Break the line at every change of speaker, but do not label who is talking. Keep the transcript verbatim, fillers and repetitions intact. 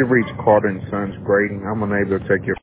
You've reached Carter and Sons grading. I'm unable to take your